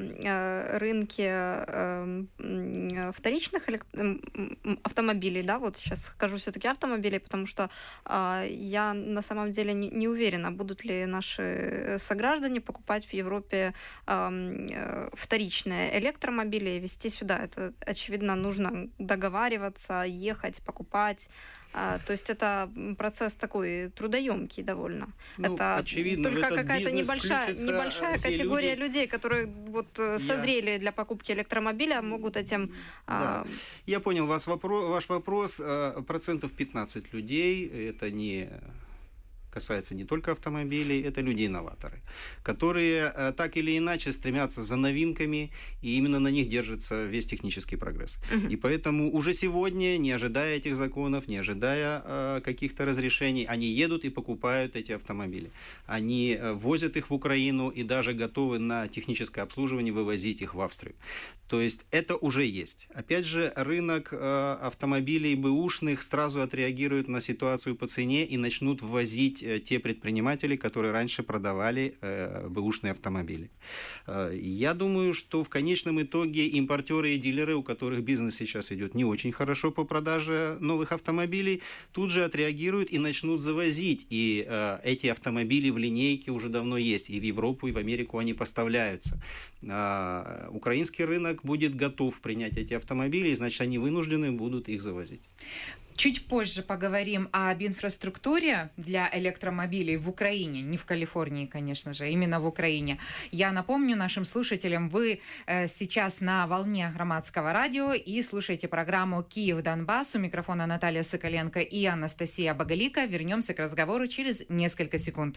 Speaker 2: рынке вторичных автомобилей, да, вот сейчас скажу все-таки автомобилей, потому что я на самом деле не уверена, будут ли наши сограждане покупать в Европе вторичные электромобили и везти сюда. Это, очевидно, нужно договариваться, ехать, покупать. То есть это процесс такой трудоемкий довольно.
Speaker 8: Ну,
Speaker 2: это
Speaker 8: очевидно,
Speaker 2: только какая-то небольшая, небольшая категория
Speaker 8: люди...
Speaker 2: людей, которые вот созрели Я... для покупки электромобиля, могут этим...
Speaker 8: Да. Я понял вас вопро... ваш вопрос. Процентов пятнадцать людей, это не... касается не только автомобилей, это люди-инноваторы, которые так или иначе стремятся за новинками, и именно на них держится весь технический прогресс. Uh-huh. И поэтому уже сегодня, не ожидая этих законов, не ожидая э, каких-то разрешений, они едут и покупают эти автомобили. Они э, возят их в Украину и даже готовы на техническое обслуживание вывозить их в Австрию. То есть это уже есть. Опять же, рынок э, автомобилей бэушных сразу отреагирует на ситуацию по цене и начнут ввозить э, те предприниматели, которые раньше продавали э, бэушные автомобили. Э, я думаю, что в конечном итоге импортеры и дилеры, у которых бизнес сейчас идет не очень хорошо по продаже новых автомобилей, тут же отреагируют и начнут завозить. И э, эти автомобили в линейке уже давно есть. И в Европу, и в Америку они поставляются. Э, украинский рынок будет готов принять эти автомобили, и, значит, они вынуждены будут их завозить.
Speaker 1: Чуть позже поговорим об инфраструктуре для электромобилей в Украине, не в Калифорнии, конечно же, именно в Украине. Я напомню нашим слушателям, вы э, сейчас на волне Громадского радио и слушаете программу «Киев-Донбасс». У микрофона Наталья Соколенко и Анастасия Боголика. Вернемся к разговору через несколько секунд.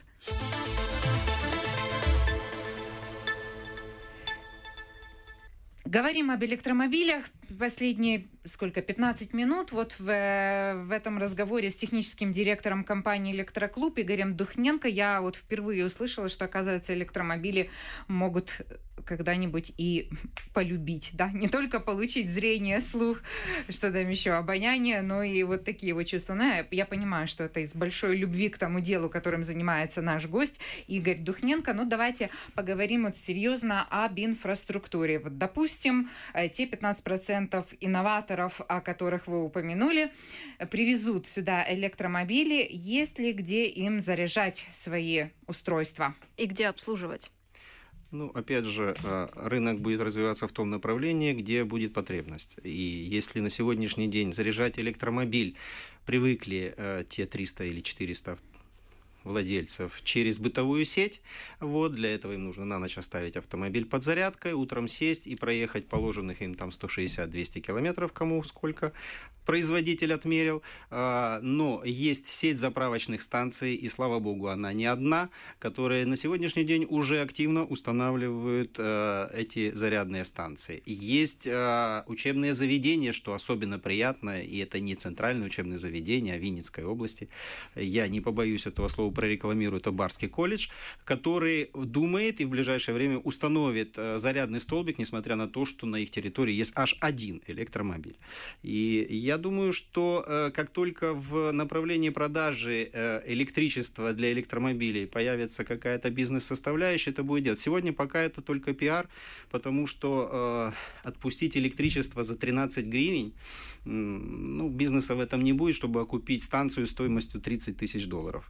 Speaker 1: Говорим об электромобилях. Последние, сколько, пятнадцать минут вот в, в этом разговоре с техническим директором компании «Электроклуб» Игорем Духненко я вот впервые услышала, что, оказывается, электромобили могут когда-нибудь и полюбить, да, не только получить зрение, слух, что там еще, обоняние, но и вот такие вот чувства. Но я, я понимаю, что это из большой любви к тому делу, которым занимается наш гость Игорь Духненко. Но давайте поговорим вот серьезно об инфраструктуре. Вот, допустим, те пятнадцать процентов инноваторов, о которых вы упомянули, привезут сюда электромобили. Есть ли где им заряжать свои устройства?
Speaker 2: И где обслуживать?
Speaker 8: Ну, опять же, рынок будет развиваться в том направлении, где будет потребность. И если на сегодняшний день заряжать электромобиль привыкли те триста или четыреста владельцев через бытовую сеть, вот, для этого им нужно на ночь оставить автомобиль под зарядкой, утром сесть и проехать положенных им там сто шестьдесят - двести километров, кому сколько производитель отмерил, но есть сеть заправочных станций, и, слава богу, она не одна, которые на сегодняшний день уже активно устанавливают эти зарядные станции. И есть учебные заведения, что особенно приятно, и это не центральное учебное заведение, а в Винницкой области. Я не побоюсь этого слова, прорекламирую, это Барский колледж, который думает и в ближайшее время установит зарядный столбик, несмотря на то, что на их территории есть аж один электромобиль. И я Я думаю, что э, как только в направлении продажи э, электричества для электромобилей появится какая-то бизнес-составляющая, это будет делать. Сегодня пока это только пиар, потому что э, отпустить электричество за тринадцать гривен, э, ну, бизнеса в этом не будет, чтобы окупить станцию стоимостью тридцать тысяч долларов.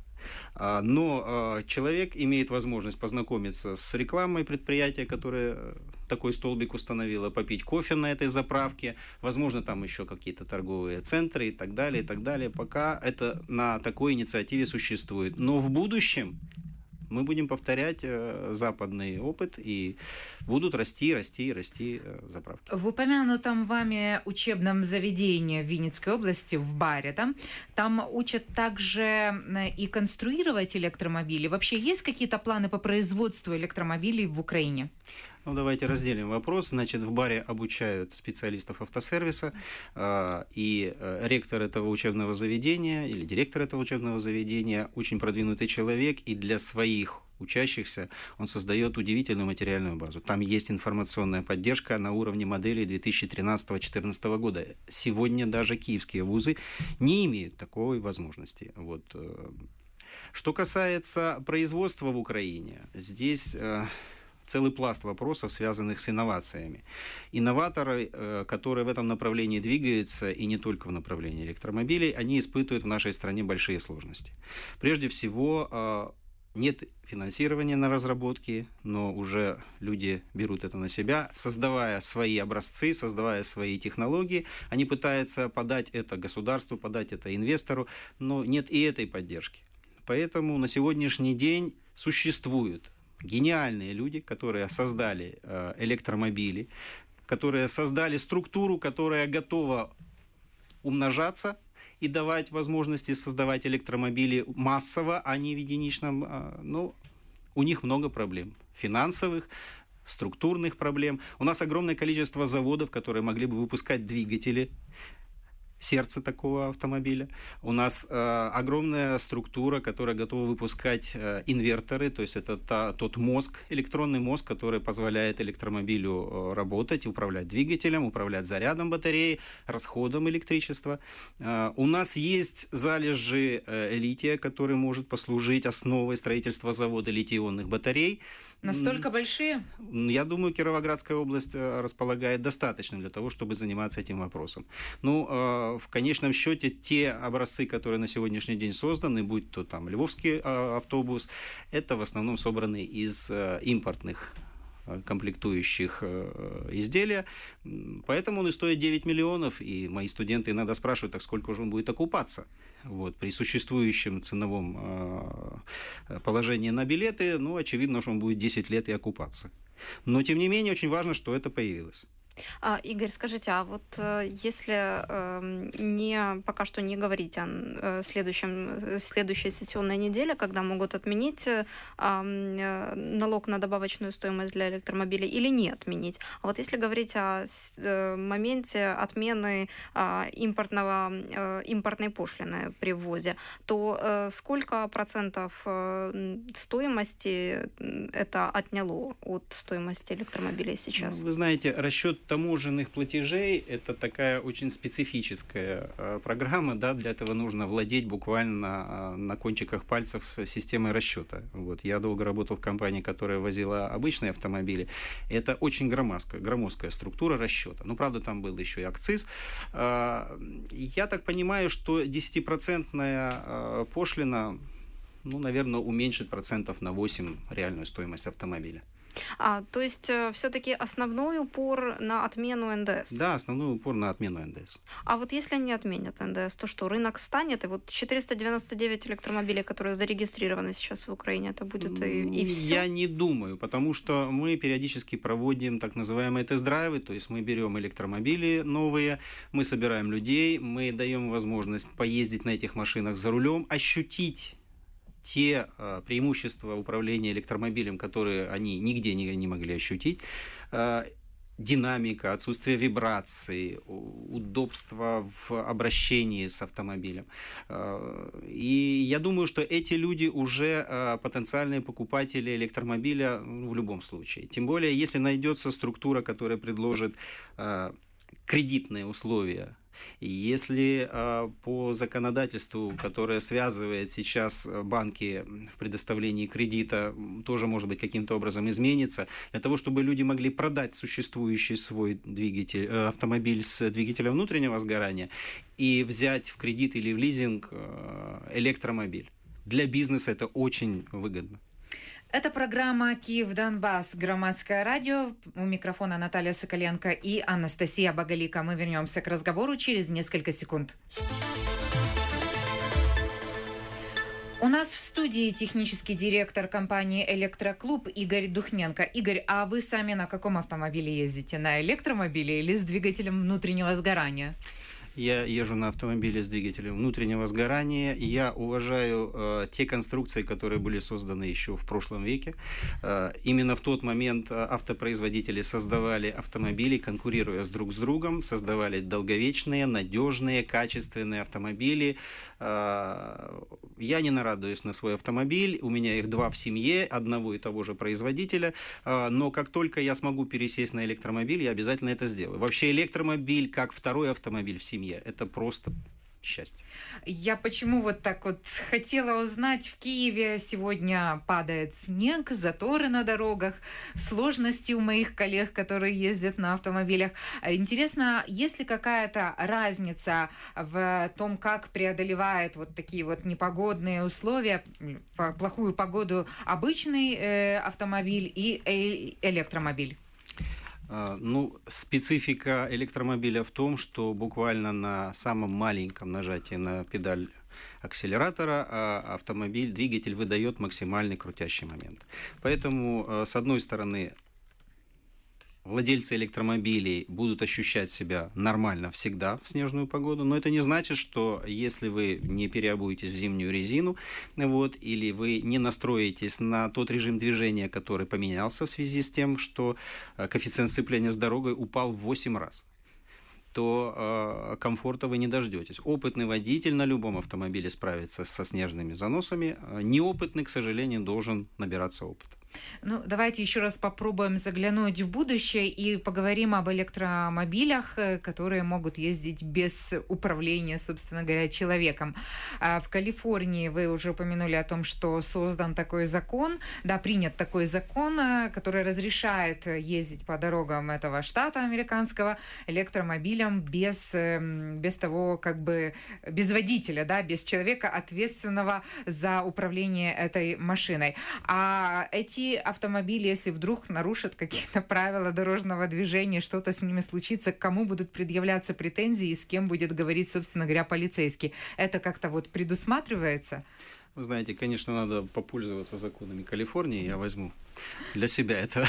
Speaker 8: Но человек имеет возможность познакомиться с рекламой предприятия, которое такой столбик установило, попить кофе на этой заправке, возможно, там еще какие-то торговые центры и так далее, и так далее, пока это на такой инициативе существует. Но в будущем мы будем повторять э, западный опыт, и будут расти, расти, расти э, заправки.
Speaker 1: В упомянутом вами учебном заведении в Винницкой области, в Баре, да, там учат также и конструировать электромобили. Вообще есть какие-то планы по производству электромобилей в Украине?
Speaker 8: Ну, давайте разделим вопрос. Значит, в Баре обучают специалистов автосервиса, э, и э, ректор этого учебного заведения или директор этого учебного заведения очень продвинутый человек, и для своих учащихся он создает удивительную материальную базу. Там есть информационная поддержка на уровне моделей две тысячи тринадцатого - две тысячи четырнадцатого года. Сегодня даже киевские вузы не имеют такой возможности. Вот. Что касается производства в Украине, здесь э, целый пласт вопросов, связанных с инновациями. Инноваторы, которые в этом направлении двигаются, и не только в направлении электромобилей, они испытывают в нашей стране большие сложности. Прежде всего, Нет финансирования на разработки, но уже люди берут это на себя, создавая свои образцы, создавая свои технологии. Они пытаются подать это государству, подать это инвестору, но нет и этой поддержки. Поэтому на сегодняшний день существуют гениальные люди, которые создали электромобили, которые создали структуру, которая готова умножаться и давать возможности создавать электромобили массово, а не в единичном. Но у них много проблем финансовых, структурных проблем. У нас огромное количество заводов, которые могли бы выпускать двигатели, сердце такого автомобиля. У нас э, огромная структура, которая готова выпускать э, инверторы, то есть это та, тот мозг, электронный мозг, который позволяет электромобилю э, работать, управлять двигателем, управлять зарядом батареи, расходом электричества. Э, у нас есть залежи э, лития, который может послужить основой строительства завода литий-ионных батарей.
Speaker 1: Настолько большие?
Speaker 8: Я думаю, Кировоградская область располагает достаточным для того, чтобы заниматься этим вопросом. Ну, в конечном счете, те образцы, которые на сегодняшний день созданы, будь то там львовский автобус, это в основном собраны из импортных комплектующих изделия, поэтому он и стоит девять миллионов, и мои студенты иногда спрашивают, так сколько же он будет окупаться. Вот, при существующем ценовом положении на билеты, ну, очевидно, что он будет десять лет и окупаться. Но, тем не менее, очень важно, что это появилось.
Speaker 2: А, Игорь, скажите, а вот э, если э, не, пока что не говорить о э, следующем, следующей сессионной неделе, когда могут отменить э, э, налог на добавочную стоимость для электромобилей или не отменить, а вот если говорить о э, моменте отмены э, импортного, э, импортной пошлины при ввозе, то э, сколько процентов э, стоимости это отняло от стоимости электромобилей сейчас?
Speaker 8: Вы знаете, расчет таможенных платежей – это такая очень специфическая э, программа, да, для этого нужно владеть буквально э, на кончиках пальцев системой расчета. Вот. Я долго работал в компании, которая возила обычные автомобили. Это очень громоздкая, громоздкая структура расчета. Ну, правда, там был еще и акциз. Э, я так понимаю, что десятипроцентная э, пошлина, ну, наверное, уменьшит процентов на восемь реальную стоимость автомобиля.
Speaker 2: А, то есть э, все-таки основной упор на отмену эн дэ эс?
Speaker 8: Да, основной упор на отмену эн дэ эс.
Speaker 2: А вот если они отменят эн дэ эс, то что, рынок станет? И вот четыреста девяносто девять электромобилей, которые зарегистрированы сейчас в Украине, это будет и, и все?
Speaker 8: Я не думаю, потому что мы периодически проводим так называемые тест-драйвы, то есть мы берем электромобили новые, мы собираем людей, мы даем возможность поездить на этих машинах за рулем, ощутить те э, преимущества управления электромобилем, которые они нигде не, не могли ощутить. Э, динамика, отсутствие вибраций, удобство в обращении с автомобилем. Э, и я думаю, что эти люди уже э, потенциальные покупатели электромобиля ну, в любом случае. Тем более, если найдется структура, которая предложит э, кредитные условия. Если э, по законодательству, которое связывает сейчас банки в предоставлении кредита, тоже, может быть, каким-то образом изменится, для того, чтобы люди могли продать существующий свой двигатель, э, автомобиль с двигателем внутреннего сгорания и взять в кредит или в лизинг э, электромобиль. Для бизнеса это очень выгодно.
Speaker 1: Это программа «Киев-Донбасс», Громадское радио. У микрофона Наталья Соколенко и Анастасия Боголика. Мы вернемся к разговору через несколько секунд. У нас в студии технический директор компании «Электроклуб» Игорь Духненко. Игорь, а вы сами на каком автомобиле ездите? На электромобиле или с двигателем внутреннего сгорания?
Speaker 8: Я езжу на автомобиле с двигателем внутреннего сгорания. Я уважаю э, те конструкции, которые были созданы еще в прошлом веке. Э, именно в тот момент автопроизводители создавали автомобили, конкурируя с друг с другом, создавали долговечные, надежные, качественные автомобили. Э, я не нарадуюсь на свой автомобиль. У меня их два в семье, одного и того же производителя. Э, но как только я смогу пересесть на электромобиль, я обязательно это сделаю. Вообще электромобиль как второй автомобиль в семье. Это просто счастья.
Speaker 1: Я почему вот так вот хотела узнать, в Киеве сегодня падает снег, заторы на дорогах, сложности у моих коллег, которые ездят на автомобилях. Интересно, есть ли какая-то разница в том, как преодолевает вот такие вот непогодные условия, плохую погоду, обычный э, автомобиль и э, электромобиль?
Speaker 8: Ну, специфика электромобиля в том, что буквально на самом маленьком нажатии на педаль акселератора автомобиль, двигатель выдает максимальный крутящий момент. Поэтому, с одной стороны, владельцы электромобилей будут ощущать себя нормально всегда в снежную погоду, но это не значит, что если вы не переобуетесь в зимнюю резину, вот, или вы не настроитесь на тот режим движения, который поменялся в связи с тем, что коэффициент сцепления с дорогой упал в восемь раз, то э, комфорта вы не дождетесь. Опытный водитель на любом автомобиле справится со снежными заносами, неопытный, к сожалению, должен набираться опыта.
Speaker 1: Ну, давайте еще раз попробуем заглянуть в будущее и поговорим об электромобилях, которые могут ездить без управления, собственно говоря, человеком. В Калифорнии вы уже упомянули о том, что создан такой закон, да, принят такой закон, который разрешает ездить по дорогам этого штата американского электромобилем без, без того, как бы, без водителя, да, без человека, ответственного за управление этой машиной. А эти автомобили, если вдруг нарушат какие-то правила дорожного движения, что-то с ними случится, к кому будут предъявляться претензии и с кем будет говорить, собственно говоря, полицейский? Это как-то вот предусматривается?
Speaker 8: Вы знаете, конечно, надо попользоваться законами Калифорнии, я возьму для себя это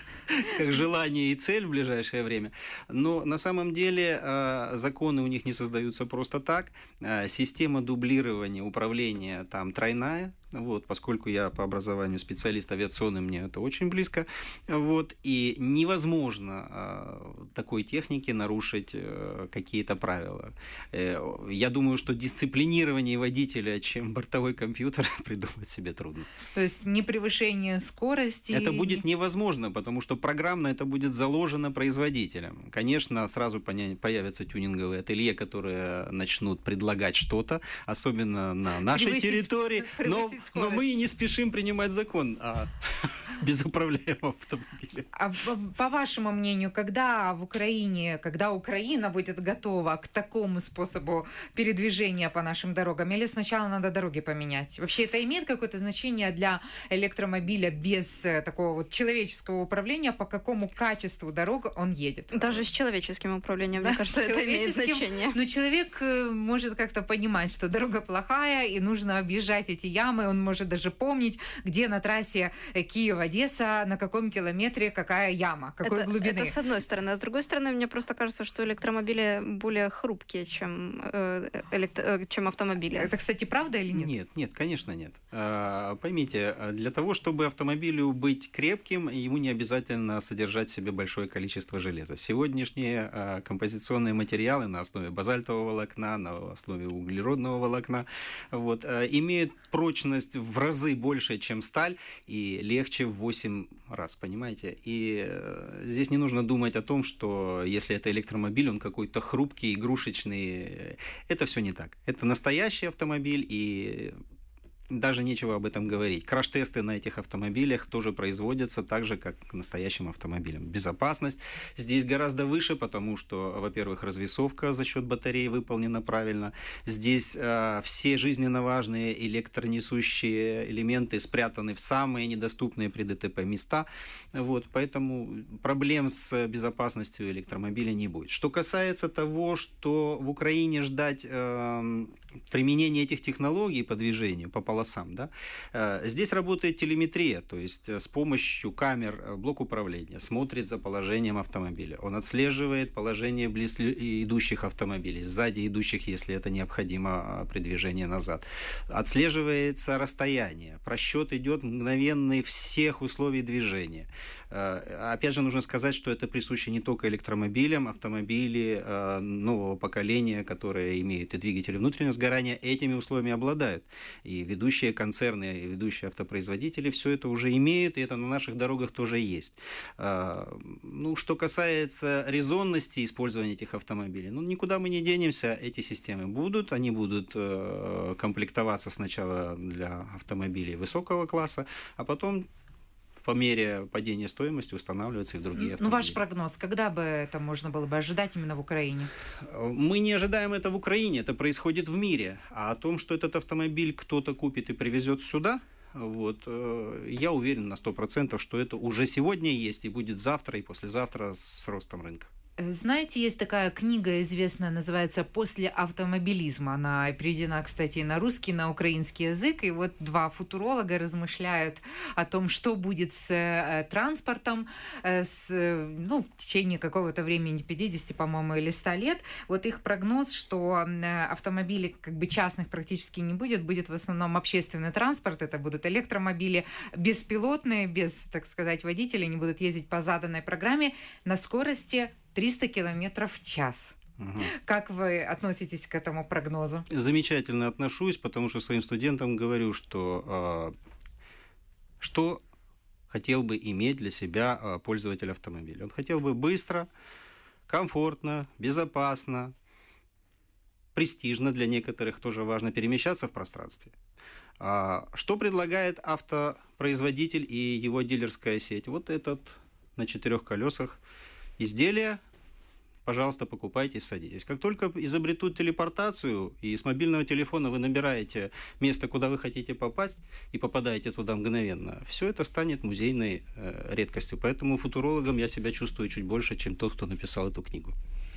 Speaker 8: как желание и цель в ближайшее время. Но на самом деле законы у них не создаются просто так. Система дублирования управления там тройная. Вот, поскольку я по образованию специалист авиационный, мне это очень близко. Вот, и невозможно э, такой технике нарушить э, какие-то правила. Э, я думаю, что дисциплинирование водителя, чем бортовой компьютер, придумать себе трудно.
Speaker 1: То есть не превышение скорости?
Speaker 8: Это будет невозможно, потому что программно это будет заложено производителем. Конечно, сразу появятся тюнинговые ателье, которые начнут предлагать что-то, особенно на нашей
Speaker 1: превысить,
Speaker 8: территории, но
Speaker 1: скорость.
Speaker 8: Но мы и не спешим принимать закон о безуправляемом автомобиле.
Speaker 1: А по вашему мнению, когда в Украине, когда Украина будет готова к такому способу передвижения по нашим дорогам? Или сначала надо дороги поменять? Вообще это имеет какое-то значение для электромобиля без такого вот человеческого управления, по какому качеству дорог он едет?
Speaker 2: Даже с человеческим управлением, да, мне кажется, это имеет значение.
Speaker 1: Но человек может как-то понимать, что дорога плохая и нужно объезжать эти ямы, он может даже помнить, где на трассе Киев-Одесса, на каком километре какая яма, какой
Speaker 2: это,
Speaker 1: глубины.
Speaker 2: Это с одной стороны. А с другой стороны, мне просто кажется, что электромобили более хрупкие, чем, э, электро... чем автомобили.
Speaker 1: Это, кстати, правда или нет?
Speaker 8: Нет, нет, конечно нет. Поймите, для того, чтобы автомобилю быть крепким, ему не обязательно содержать в себе большое количество железа. Сегодняшние композиционные материалы на основе базальтового волокна, на основе углеродного волокна вот, имеют прочность в разы больше, чем сталь, и легче в восемь раз, понимаете? И здесь не нужно думать о том, что если это электромобиль, он какой-то хрупкий, игрушечный. Это все не так. Это настоящий автомобиль, и даже нечего об этом говорить. Краш-тесты на этих автомобилях тоже производятся так же, как к настоящим автомобилям. Безопасность здесь гораздо выше, потому что, во-первых, развесовка за счет батареи выполнена правильно. Здесь э, все жизненно важные электронесущие элементы спрятаны в самые недоступные при ДТП места. Вот, поэтому проблем с безопасностью электромобиля не будет. Что касается того, что в Украине ждать э, применения этих технологий по движению, по полосам, да, здесь работает телеметрия, то есть с помощью камер блок управления смотрит за положением автомобиля. Он отслеживает положение близ идущих автомобилей, сзади идущих, если это необходимо при движении назад. Отслеживается расстояние, просчет идет мгновенный всех условий движения. Опять же, нужно сказать, что это присуще не только электромобилям, автомобили нового поколения, которые имеют и двигатели внутреннего сгорания этими условиями обладают. И ведущие концерны, и ведущие автопроизводители все это уже имеют, и это на наших дорогах тоже есть. Ну, что касается резонности использования этих автомобилей, ну, никуда мы не денемся, эти системы будут, они будут комплектоваться сначала для автомобилей высокого класса, а потом по мере падения стоимости устанавливаются и в другие автомобили.
Speaker 1: Ну, ваш прогноз, когда бы это можно было бы ожидать именно в Украине?
Speaker 8: Мы не ожидаем это в Украине, это происходит в мире. А о том, что этот автомобиль кто-то купит и привезет сюда, вот, я уверен на сто процентов, что это уже сегодня есть и будет завтра и послезавтра с ростом рынка.
Speaker 1: Знаете, есть такая книга известная, называется «После автомобилизма». Она переведена, кстати, на русский, на украинский язык. И вот два футуролога размышляют о том, что будет с э, транспортом э, с, ну, в течение какого-то времени, пятьдесят, по-моему, или ста лет. Вот их прогноз, что э, автомобилей как бы частных практически не будет, будет в основном общественный транспорт. Это будут электромобили беспилотные, без, так сказать, водителей. Они будут ездить по заданной программе на скорости триста километров в час. Угу. Как вы относитесь к этому прогнозу?
Speaker 8: Замечательно отношусь, потому что своим студентам говорю, что э, что хотел бы иметь для себя э, пользователь автомобиля. Он хотел бы быстро, комфортно, безопасно, престижно для некоторых, тоже важно, перемещаться в пространстве. А что предлагает автопроизводитель и его дилерская сеть? Вот этот на четырех колесах изделие, пожалуйста, покупайте, садитесь. Как только изобретут телепортацию, и с мобильного телефона вы набираете место, куда вы хотите попасть, и попадаете туда мгновенно, все это станет музейной э, редкостью. Поэтому футурологом я себя чувствую чуть больше, чем тот, кто написал эту книгу.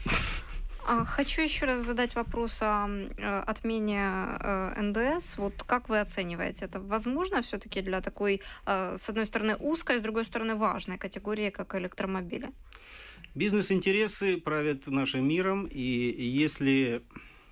Speaker 2: Хочу еще раз задать вопрос о отмене эн дэ эс. Вот как вы оцениваете это? Возможно все-таки для такой, с одной стороны, узкой, с другой стороны, важной категории, как электромобили?
Speaker 8: Бизнес-интересы правят нашим миром, и если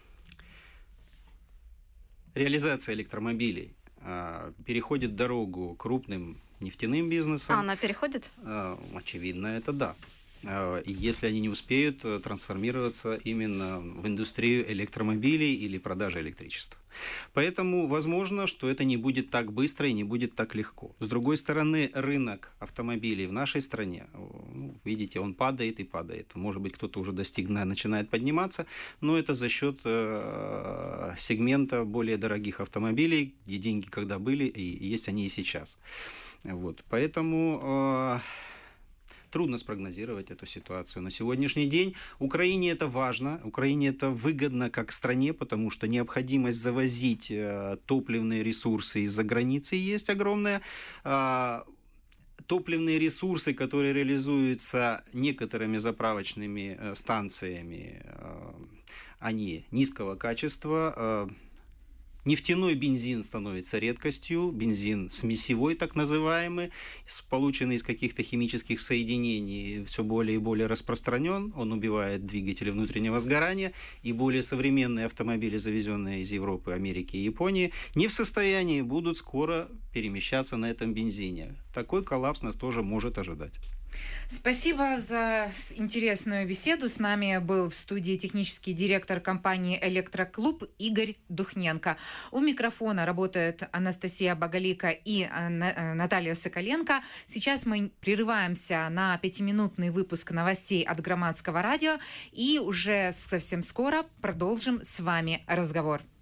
Speaker 8: реализация электромобилей а, переходит дорогу крупным нефтяным бизнесом...
Speaker 2: А она переходит?
Speaker 8: А, очевидно, это да. Если они не успеют трансформироваться именно в индустрию электромобилей или продажи электричества. Поэтому возможно, что это не будет так быстро и не будет так легко. С другой стороны, рынок автомобилей в нашей стране, ну, видите, он падает и падает. Может быть, кто-то уже достиг, начинает подниматься, но это за счет э, сегмента более дорогих автомобилей, где деньги когда были, и есть они и сейчас. Вот. Поэтому... Э, Трудно спрогнозировать эту ситуацию. На сегодняшний день Украине это важно, Украине это выгодно как стране, потому что необходимость завозить э, топливные ресурсы из-за границы есть огромная. Э, топливные ресурсы, которые реализуются некоторыми заправочными э, станциями, э, они низкого качества. Э, Нефтяной бензин становится редкостью, бензин смесевой так называемый, полученный из каких-то химических соединений, все более и более распространен, он убивает двигатели внутреннего сгорания, и более современные автомобили, завезенные из Европы, Америки и Японии, не в состоянии будут скоро перемещаться на этом бензине. Такой коллапс нас тоже может ожидать.
Speaker 1: Спасибо за интересную беседу. С нами был в студии технический директор компании «Электроклуб» Игорь Духненко. У микрофона работает Анастасия Боголика и Наталья Соколенко. Сейчас мы прерываемся на пятиминутный выпуск новостей от Громадского радио и уже совсем скоро продолжим с вами разговор.